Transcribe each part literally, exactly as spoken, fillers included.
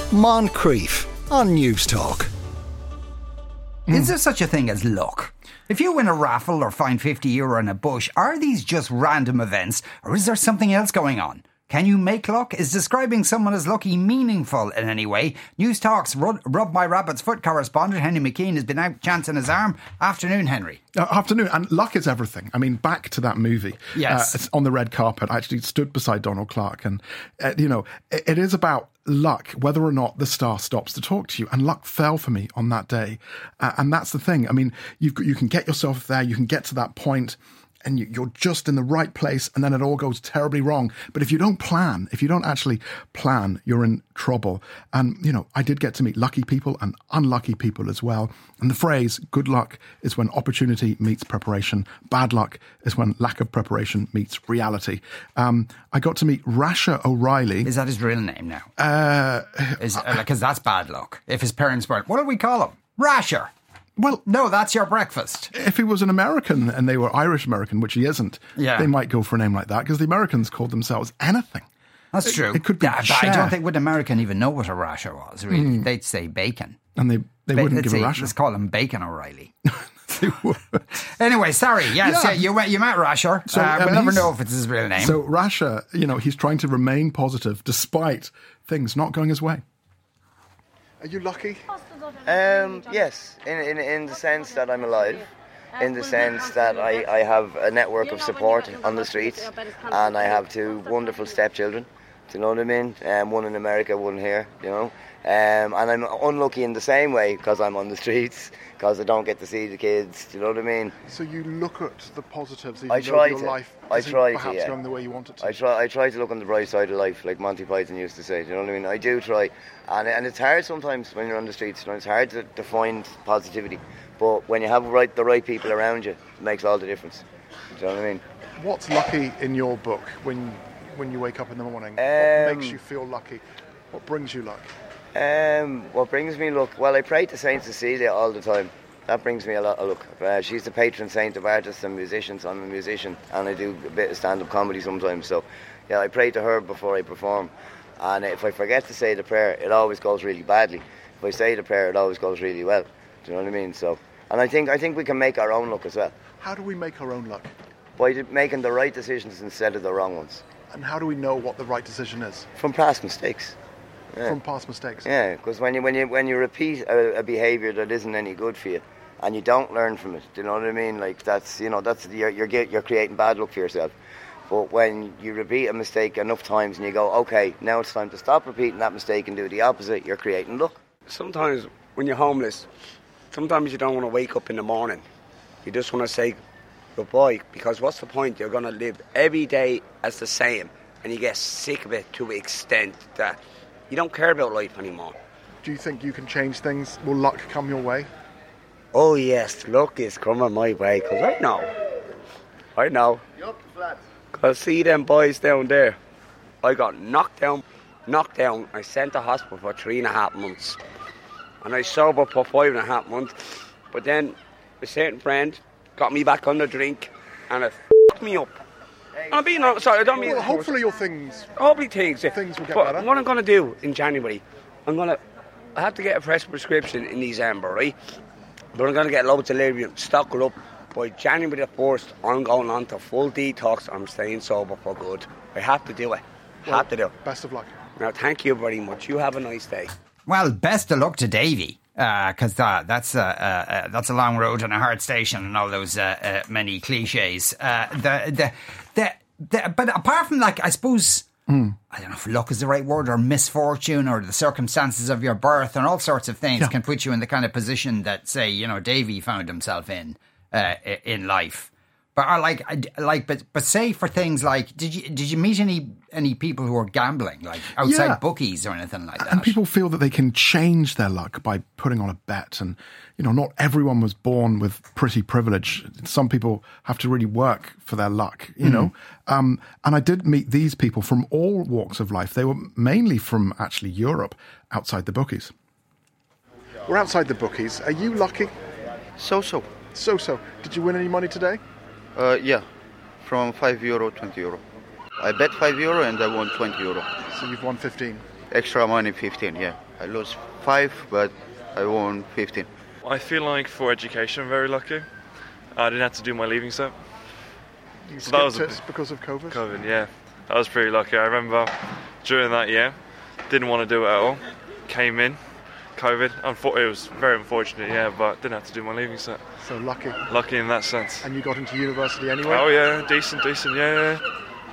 Moncrief on News Talk. Is there such a thing as luck? If you win a raffle or find fifty euro in a bush, are these just random events, or is there something else going on? Can you make luck? Is describing someone as lucky meaningful in any way? News Talk's Rub, Rub My Rabbit's Foot correspondent Henry McKean has been out chancing his arm. Afternoon, Henry. Uh, afternoon, and luck is everything. I mean, back to that movie. Yes. Uh, it's on the red carpet. I actually stood beside Donald Clark, and, uh, you know, it, it is about luck, whether or not the star stops to talk to you. And luck fell for me on that day. Uh, and that's the thing. I mean, you've, you can get yourself there, you can get to that point, and you, you're just in the right place, and then it all goes terribly wrong. But if you don't plan, if you don't actually plan, you're in trouble. And, you know, I did get to meet lucky people and unlucky people as well. And the phrase, good luck is when opportunity meets preparation. Bad luck is when lack of preparation meets reality. Um, I got to meet Rasha O'Reilly. Is that his real name now? Uh, Because that's bad luck. If his parents weren't, what do we call him? Rasher. Well, no, that's your breakfast. If he was an American and they were Irish American, which he isn't, yeah. they might go for a name like that because the Americans called themselves anything. That's it, true. It could be yeah, but I don't think would American even know what a rasher was, really. Mm. They'd say bacon. And they, they ba- wouldn't give say, a rasher. Let's call him Bacon O'Reilly. They would. Anyway, sorry. Yes, yeah. yeah, you, met, you met Rasher. So, uh, we'll never know if it's his real name. So Rasher, you know, he's trying to remain positive despite things not going his way. Are you lucky? Um, yes, in, in in the sense that I'm alive, in the sense that I, I have a network of support on the streets, and I have two wonderful stepchildren, do you know what I mean? Um, one in America, one here, you know. Um, and I'm unlucky in the same way because I'm on the streets, because I don't get to see the kids, do you know what I mean? So you look at the positives even I try though your to. life I try perhaps to, yeah. going the way you want it to. I try, I try to look on the bright side of life, like Monty Python used to say, do you know what I mean? I do try, and and it's hard sometimes when you're on the streets, you know, it's hard to, to find positivity, but when you have right, the right people around you, it makes all the difference, do you know what I mean? What's lucky in your book when when you wake up in the morning? Um, what makes you feel lucky? What brings you luck? Um, what brings me luck? Well, I pray to Saint Cecilia all the time. That brings me a lot of luck. Uh, she's the patron saint of artists and musicians. I'm a musician and I do a bit of stand-up comedy sometimes. So, yeah, I pray to her before I perform. And if I forget to say the prayer, it always goes really badly. If I say the prayer, it always goes really well. Do you know what I mean? So, and I think I think we can make our own luck as well. How do we make our own luck? By making the right decisions instead of the wrong ones. And how do we know what the right decision is? From past mistakes. Yeah. From past mistakes. Yeah, because when you when you when you repeat a, a behaviour that isn't any good for you, and you don't learn from it, do you know what I mean? Like that's you know that's you're you're, you're creating bad luck for yourself. But when you repeat a mistake enough times and you go, okay, now it's time to stop repeating that mistake and do the opposite, you're creating luck. Sometimes when you're homeless, sometimes you don't want to wake up in the morning. You just want to say goodbye, because what's the point? You're going to live every day as the same, and you get sick of it to the extent that you don't care about life anymore. Do you think you can change things? Will luck come your way? Oh yes, luck is coming my way, because I know. I know. Because see them boys down there, I got knocked down, knocked down, I sent to hospital for three and a half months. And I sobered for five and a half months. But then a certain friend got me back on the drink, and it f***ed me up. I'm being honest, sorry, I don't mean... Well, hopefully your things... Hopefully things, yeah. Things will get but better. What I'm going to do in January, I'm going to... I have to get a fresh prescription in December, right? But I'm going to get loads of Lyrium, stock it up. By January the first, I'm going on to full detox. I'm staying sober for good. I have to do it. Well, have to do it. Best of luck. Now, thank you very much. You have a nice day. Well, best of luck to Davy, because uh, uh, that's, uh, uh, that's a long road and a hard station and all those uh, uh, many cliches. Uh, the, the, the, the, but apart from, like, I suppose... Mm. I don't know if luck is the right word, or misfortune, or the circumstances of your birth and all sorts of things yeah. can put you in the kind of position that, say, you know, Davy found himself in uh, in life. But are like, like, but but say for things like, did you did you meet any any people who are gambling, like outside yeah. bookies or anything like that? And people feel that they can change their luck by putting on a bet. And you know, not everyone was born with pretty privilege. Some people have to really work for their luck. You mm. know, um, and I did meet these people from all walks of life. They were mainly from actually Europe, outside the bookies. We're outside the bookies. Are you lucky? So so. So so. Did you win any money today? Uh, yeah, from five euro, twenty euro. I bet five euro and I won twenty euro. So you've won fifteen? Extra money, fifteen, yeah. I lost five, but I won fifteen. I feel like for education, I'm very lucky. I didn't have to do my leaving cert. You So that was skipped a it because of COVID? COVID, yeah. That was pretty lucky. I remember during that year, didn't want to do it at all. Came in, COVID. Unfor- it was very unfortunate, yeah, but didn't have to do my leaving cert. So lucky. Lucky in that sense. And you got into university anyway? Oh yeah, decent, decent, yeah, yeah.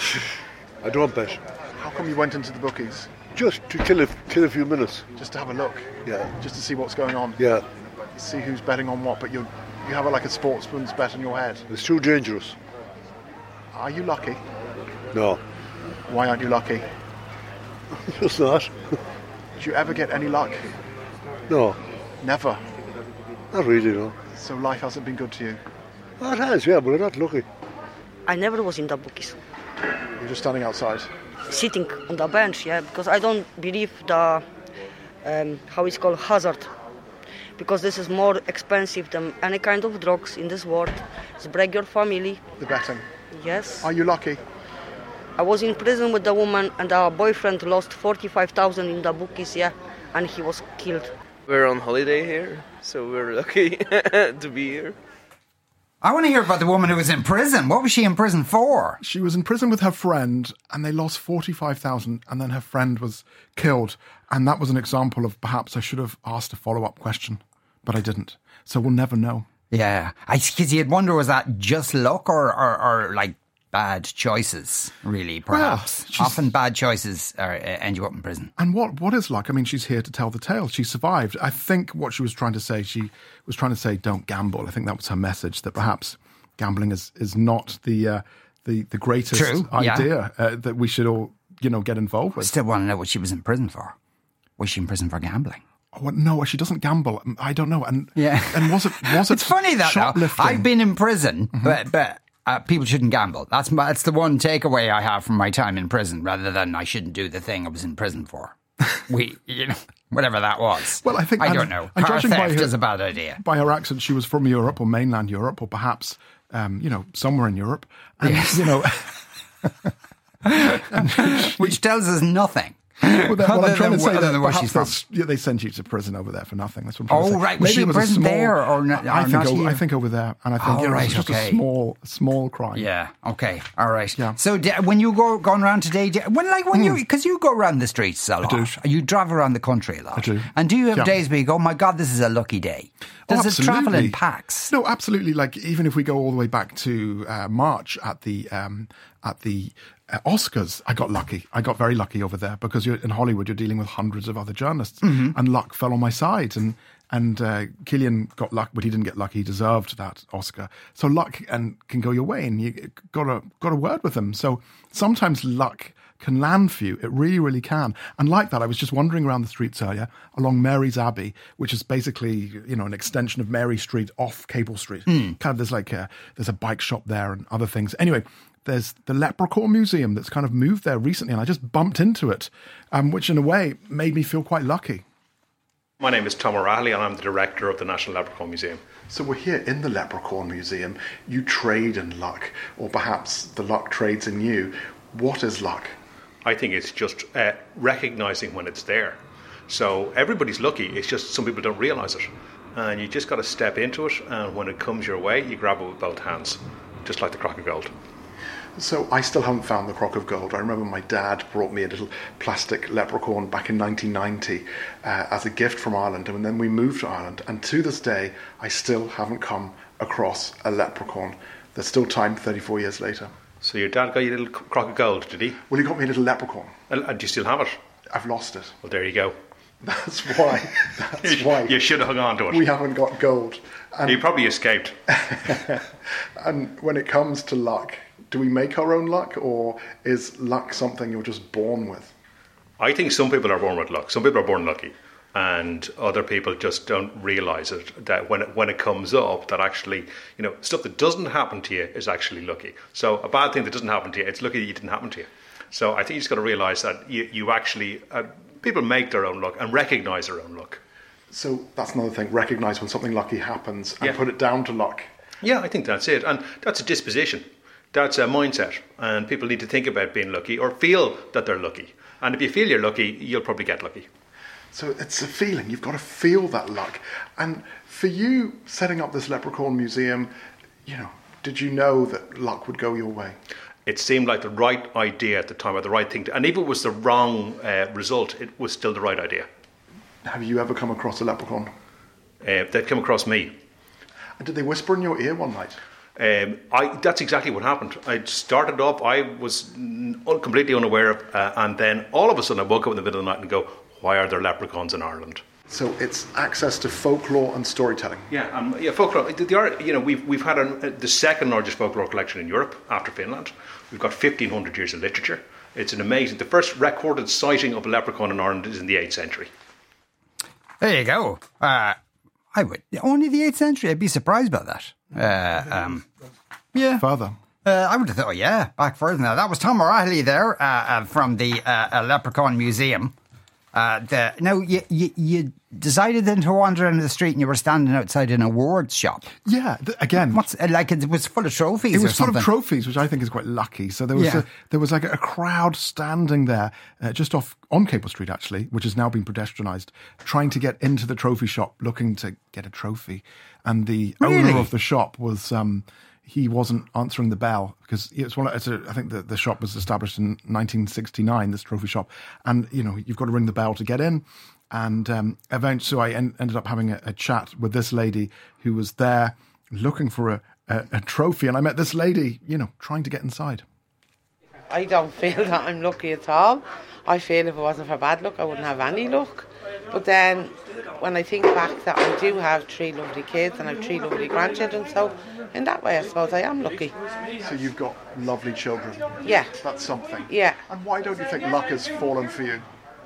I don't bet. How come you went into the bookies? Just to kill a, kill a few minutes. Just to have a look? Yeah. Just to see what's going on? Yeah. See who's betting on what, but you you have a, like a sportsman's bet in your head. It's too dangerous. Are you lucky? No. Why aren't you lucky? Just not. Do you ever get any luck? No. Never. Not really, no. So life hasn't been good to you? Oh, it has, yeah, but I'm not lucky. I never was in the bookies. You're just standing outside? Sitting on the bench, yeah, because I don't believe the, um, how it's called, hazard. Because this is more expensive than any kind of drugs in this world. It's break your family. The betting? Yes. Are you lucky? I was in prison with the woman and our boyfriend lost forty-five thousand in the bookies, yeah, and he was killed. We're on holiday here, so we're lucky to be here. I want to hear about the woman who was in prison. What was she in prison for? She was in prison with her friend and they lost forty-five thousand and then her friend was killed. And that was an example of perhaps I should have asked a follow-up question, but I didn't. So we'll never know. Yeah. Because you'd wonder, was that just luck or, or, or like bad choices, really, perhaps? Well, often bad choices are, uh, end you up in prison. And what what is luck? I mean, she's here to tell the tale. She survived. I think what she was trying to say, she was trying to say, don't gamble. I think that was her message, that perhaps gambling is, is not the, uh, the, the greatest True, idea yeah. uh, that we should all, you know, get involved with. I still want to know what she was in prison for. Was she in prison for gambling? Oh, no, she doesn't gamble. I don't know. And yeah. and was it was it It's funny that now, shoplifting? I've been in prison, mm-hmm. but but uh, people shouldn't gamble. That's my, that's the one takeaway I have from my time in prison, rather than I shouldn't do the thing I was in prison for. we, you know, whatever that was. Well, I think I and, don't know. And Car judging theft by her, is a bad idea. By her accent, she was from Europe or mainland Europe, or perhaps um, you know, somewhere in Europe. And, yes. you know, which tells us nothing. Well, that, well I'm trying to say that perhaps perhaps yeah, they sent you to prison over there for nothing. That's what I'm trying oh, to say. right. Was Maybe she in it was prison small, there or not? I, or think not over, here? I think over there. And I think oh, yeah, right, it was just okay. a small, small crime. Yeah. Okay. All right. Yeah. So d- when you go going around today, do, when like when mm. you because you go around the streets a lot, I do. You drive around the country a lot. I do. And do you have yeah. days where you go, oh my God, this is a lucky day? Does oh, it travel in packs? No, absolutely. Like even if we go all the way back to uh, March at the um, at the uh, Oscars, I got lucky. I got very lucky over there because you're in Hollywood. You're dealing with hundreds of other journalists, mm-hmm. and luck fell on my side. And and uh, Cillian got luck, but he didn't get lucky. He deserved that Oscar. So luck and can go your way, and you got a got a word with them. So sometimes luck can land for you. It really, really can. And like that, I was just wandering around the streets earlier along Mary's Abbey, which is basically, you know, an extension of Mary Street off Cable Street. Mm. Kind of there's like a, there's a bike shop there and other things. Anyway, there's the Leprechaun Museum that's kind of moved there recently, and I just bumped into it, um, which in a way made me feel quite lucky. My name is Tom O'Reilly and I'm the director of the National Leprechaun Museum. So we're here in the Leprechaun Museum. You trade in luck, or perhaps the luck trades in you. What is luck? I think it's just uh, recognising when it's there. So everybody's lucky, it's just some people don't realise it. And you just got to step into it, and when it comes your way, you grab it with both hands, just like the crock of gold. So I still haven't found the crock of gold. I remember my dad brought me a little plastic leprechaun back in nineteen ninety uh, as a gift from Ireland, and then we moved to Ireland, and to this day I still haven't come across a leprechaun. There's still time thirty-four years later. So your dad got you a little crock of gold, did he? Well, he got me a little leprechaun. And, and do you still have it? I've lost it. Well, there you go. That's why. That's why. You should have hung on to it. We haven't got gold. And he probably escaped. And when it comes to luck, do we make our own luck, or is luck something you're just born with? I think some people are born with luck. Some people are born lucky. And other people just don't realise it, that when it, when it comes up, that actually, you know, stuff that doesn't happen to you is actually lucky. So a bad thing that doesn't happen to you, it's lucky that it didn't happen to you. So I think you just got to realise that you, you actually, uh, people make their own luck and recognise their own luck. So that's another thing, recognise when something lucky happens and yeah. put it down to luck. Yeah, I think that's it. And that's a disposition. That's a mindset. And people need to think about being lucky or feel that they're lucky. And if you feel you're lucky, you'll probably get lucky. So it's a feeling. You've got to feel that luck. And for you, setting up this Leprechaun Museum, you know, did you know that luck would go your way? It seemed like the right idea at the time, or the right thing to, and even if it was the wrong uh, result, it was still the right idea. Have you ever come across a leprechaun? Uh, they'd come across me. And did they whisper in your ear one night? Um, I, that's exactly what happened. I started off, I was n- completely unaware of, uh, and then all of a sudden I woke up in the middle of the night and go, why are there leprechauns in Ireland? So it's access to folklore and storytelling. Yeah, um, yeah, folklore. The, the, you know, we've we've had a, the second largest folklore collection in Europe after Finland. We've got fifteen hundred years of literature. It's an amazing. The first recorded sighting of a leprechaun in Ireland is in the eighth century. There you go. Uh, I would only the eighth century. I'd be surprised by that. Uh, um, yeah, further. Uh, I would have thought, oh, yeah, back further than that. That was Tom O'Reilly there uh, uh, from the uh, Leprechaun Museum. Uh, the, now, you, you, you decided then to wander into the street and you were standing outside an awards shop. Yeah, th- again. What's like it was full of trophies It was or full something. of trophies, which I think is quite lucky. So there was Yeah. a, there was like a crowd standing there uh, just off on Capel Street, actually, which has now been pedestrianised, trying to get into the trophy shop, looking to get a trophy. And the Really? owner of the shop was... Um, he wasn't answering the bell because it's one. It's a, I think the, the shop was established in nineteen sixty-nine. This trophy shop, and you know you've got to ring the bell to get in. And um, eventually, so I en- ended up having a, a chat with this lady who was there looking for a, a, a trophy, and I met this lady, you know, trying to get inside. I don't feel that I'm lucky at all. I feel if it wasn't for bad luck, I wouldn't have any luck. But then, when I think back that I do have three lovely kids and I have three lovely grandchildren, so in that way I suppose I am lucky. So you've got lovely children. Yeah. That's something. Yeah. And why don't you think luck has fallen for you?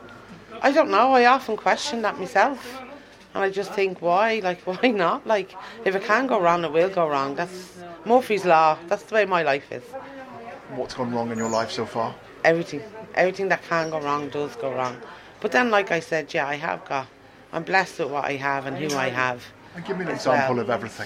I don't know, I often question that myself. And I just think, why? Like, why not? Like, if it can go wrong, it will go wrong. That's Murphy's Law. That's the way my life is. What's gone wrong in your life so far? Everything. Everything that can go wrong does go wrong. But then, like I said, yeah, I have got... I'm blessed with what I have and who I have. And give me an as example well. of everything.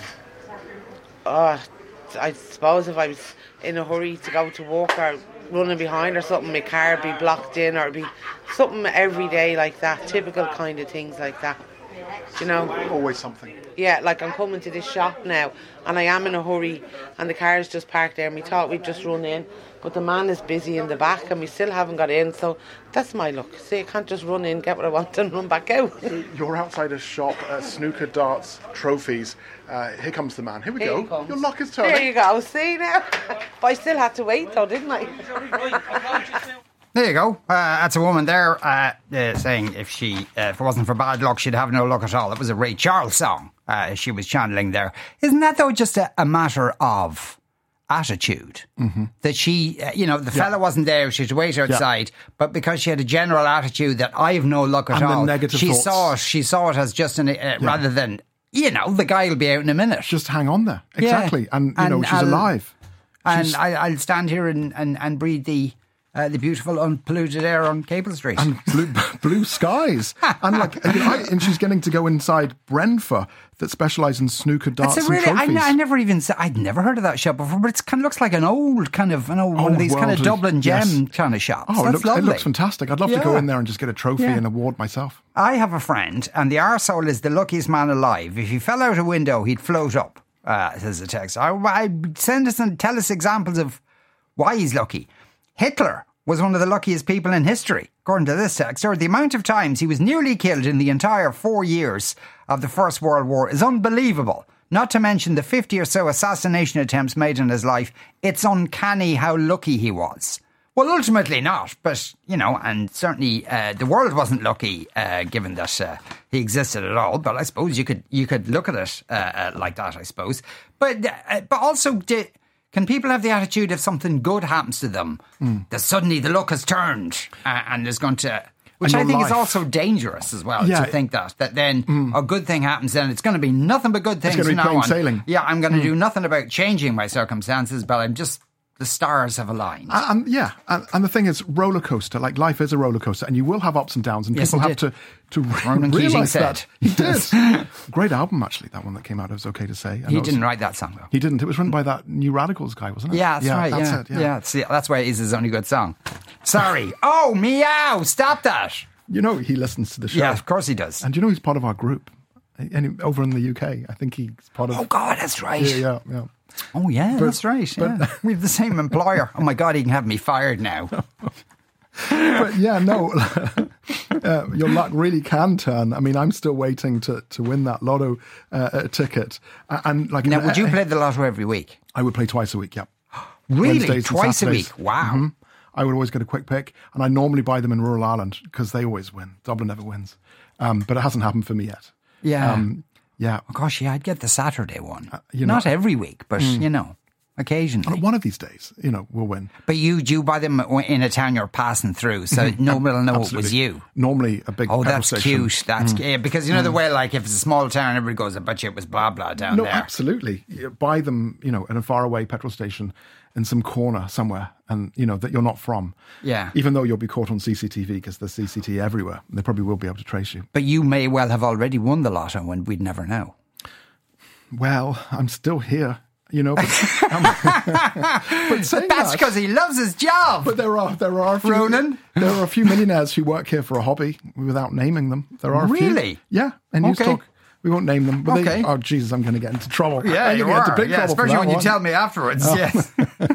Oh, I suppose if I was in a hurry to go to work or running behind or something, my car would be blocked in, or it'd be something every day like that. Typical kind of things like that. Do you know? Always something. Yeah, like I'm coming to this shop now and I am in a hurry and the car's just parked there and we thought we'd just run in, but the man is busy in the back and we still haven't got in, so that's my luck. See, I can't just run in, get what I want and run back out. You're outside a shop, uh, snooker, darts, trophies. Uh, here comes the man. Here we Here go. he comes. Your luck is turning. There you go, see now? But I still had to wait though, didn't I? There you go. Uh, that's a woman there uh, uh, saying if she, uh, if it wasn't for bad luck, she'd have no luck at all. It was a Ray Charles song uh, she was channeling there. Isn't that, though, just a, a matter of attitude? Mm-hmm. That she, uh, you know, the Yeah. fella wasn't there, she had to wait outside, but because she had a general attitude that I have no luck at And the all, negative she thoughts. saw it, she saw it as just an, uh, rather than, you know, the guy will be out in a minute. Just hang on there. Yeah. Exactly. And, you know, And she's I'll- alive. And She's- I, I'll stand here and, and, and breathe the uh, the beautiful unpolluted air on Capel Street. And blue, blue skies. And like, you know, I, and she's getting to go inside Brenfa that specialise in snooker, darts It's a really, and I, trophies. I never even, se- I'd never heard of that shop before, but it kind of looks like an old kind of, an old, one of these kind of Old-worldly, Dublin gem yes. kind of shops. Oh, it That's looks, lovely. it looks fantastic. I'd love to go Yeah. in there and just get a trophy Yeah. and award myself. I have a friend, and the arsehole is the luckiest man alive. If he fell out a window, he'd float up, uh, says the text. I, I send us and tell us examples of why he's lucky. Hitler was one of the luckiest people in history, according to this text. Or the amount of times he was nearly killed in the entire four years of the First World War is unbelievable. Not to mention the fifty or so assassination attempts made in his life. It's uncanny how lucky he was. Well, ultimately not, but, you know, and certainly uh, the world wasn't lucky, uh, given that uh, he existed at all. But I suppose you could you could look at it uh, uh, like that, I suppose. But uh, but also, do, can people have the attitude if something good happens to them, Mm. that suddenly the luck has turned uh, and is going to... Which And I your think life. is also dangerous as well, Yeah. to think that. That then a good thing happens, then it's going to be nothing but good things gonna be from now plain on. sailing. Yeah, I'm going to Mm. do nothing about changing my circumstances, but I'm just... The stars have aligned. And, and yeah, and, and the thing is, roller coaster. Like life is a roller coaster, and you will have ups and downs, and Yes, people it have did. to to Ronan Keating realise said. that. He did. Great album, actually. That one that came out. It was okay to say. And He it was- didn't write that song, though. He didn't. It was written by that New Radicals guy, wasn't it? Yeah, that's right. That's yeah. it. Yeah. yeah, see, that's why it is his only good song. Sorry. Oh, meow! Stop that. You know, he listens to the show. Yeah, of course he does. And you know, he's part of our group. And over in the U K, I think he's part of. Oh God, that's right. Yeah, yeah, yeah. Oh yeah, But- that's right. but- Yeah. We have the same employer. Oh my God, he can have me fired now. But yeah, no, uh, your luck really can turn. I mean, I'm still waiting to, to win that lotto uh, uh, ticket. Uh, and like, Now, would you uh, play the lotto every week? I would play twice a week. Yeah, Really, Wednesdays and twice a Saturdays. week? Wow. Mhm. I would always get a quick pick, and I normally buy them in rural Ireland because they always win. Dublin never wins, um, but it hasn't happened for me yet. Yeah. Um, yeah. Oh gosh, yeah, I'd get the Saturday one. Uh, you know- Not every week, but Mm. you know, occasionally. And one of these days, you know, we'll win. But you do buy them in a town you're passing through, so nobody will know it was Absolutely. you. Normally a big Oh, petrol that's station. cute. That's Mm. yeah, because you know the Mm. way, like, if it's a small town, everybody goes, "I bet you it was blah blah down no, there." absolutely. You buy them, you know, in a faraway petrol station in some corner somewhere, and you know that you're not from. Yeah. Even though you'll be caught on C C T V because there's C C T V everywhere, they probably will be able to trace you. But you may well have already won the lotto, and we'd never know. Well, I'm still here, you know. But, um, but saying That's that- because he loves his job. But there are there are a few, Ronan? There are a few millionaires who work here for a hobby without naming them. There are a few. Really? Yeah, and News Okay. Talk. We won't name them. But Okay. They, oh, Jesus, I'm going to get into trouble. Yeah, I'm you gonna get are. into big Yeah, trouble for especially that when you one. tell me afterwards. Oh. Yes.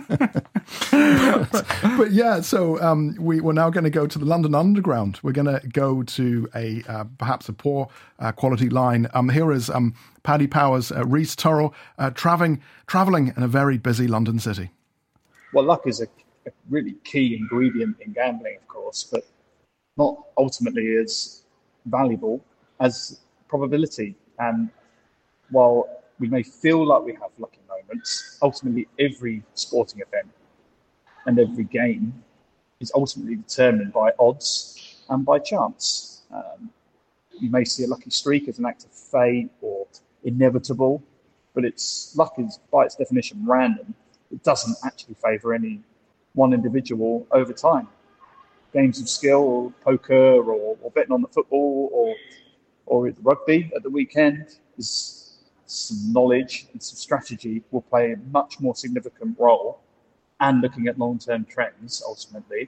but, but yeah, so um, we, we're now going to go to the London Underground. We're going to go to a uh, perhaps a poor uh, quality line. Um, here is um, Paddy Power's uh, Rhys Turrell uh, traveling traveling in a very busy London city. Well, luck is a, a really key ingredient in gambling, of course, but not ultimately as valuable as probability. And while we may feel like we have lucky moments, ultimately every sporting event and every game is ultimately determined by odds and by chance. Um, you may see a lucky streak as an act of fate or inevitable, but it's luck is by its definition random. It doesn't actually favour any one individual over time. Games of skill, or poker, or, or betting on the football, or or the rugby at the weekend, is some knowledge and some strategy will play a much more significant role. And looking at long-term trends, ultimately,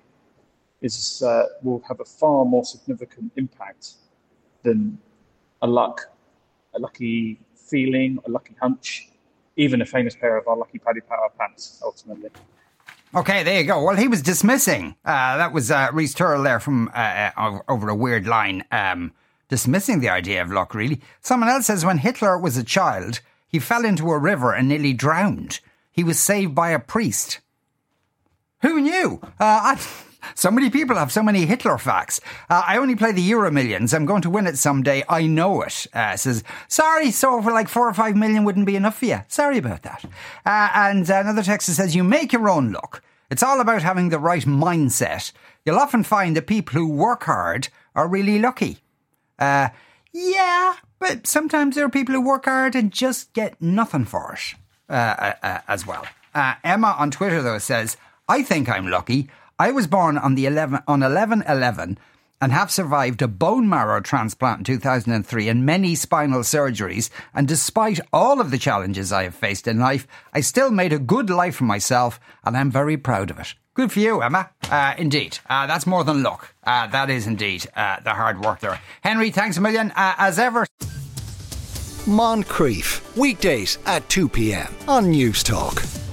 is uh, will have a far more significant impact than a luck, a lucky feeling, a lucky hunch, even a famous pair of our lucky Paddy Power pants, ultimately. Okay, there you go. Well, he was dismissing. Uh, that was uh, Rhys Turrell there from uh, uh, over a weird line, um, dismissing the idea of luck, really. Someone else says when Hitler was a child, he fell into a river and nearly drowned. He was saved by a priest. Who knew? Uh, I, so many people have so many Hitler facts. Uh, I only play the Euro Millions. I'm going to win it someday. I know it. Uh, says, sorry, so for like four or five million wouldn't be enough for you. Sorry about that. Uh, and another text that says, you make your own luck. It's all about having the right mindset. You'll often find that people who work hard are really lucky. Uh, yeah, but sometimes there are people who work hard and just get nothing for it uh, uh, uh, as well. Uh, Emma on Twitter, though, says, I think I'm lucky. I was born on the eleven on eleven eleven and have survived a bone marrow transplant in two thousand three and many spinal surgeries. And despite all of the challenges I have faced in life, I still made a good life for myself and I'm very proud of it. Good for you, Emma. Uh, indeed. Uh, that's more than luck. Uh, that is indeed uh, the hard work there. Henry, thanks a million. Uh, as ever. Moncrief, weekdays at two p.m. on News Talk.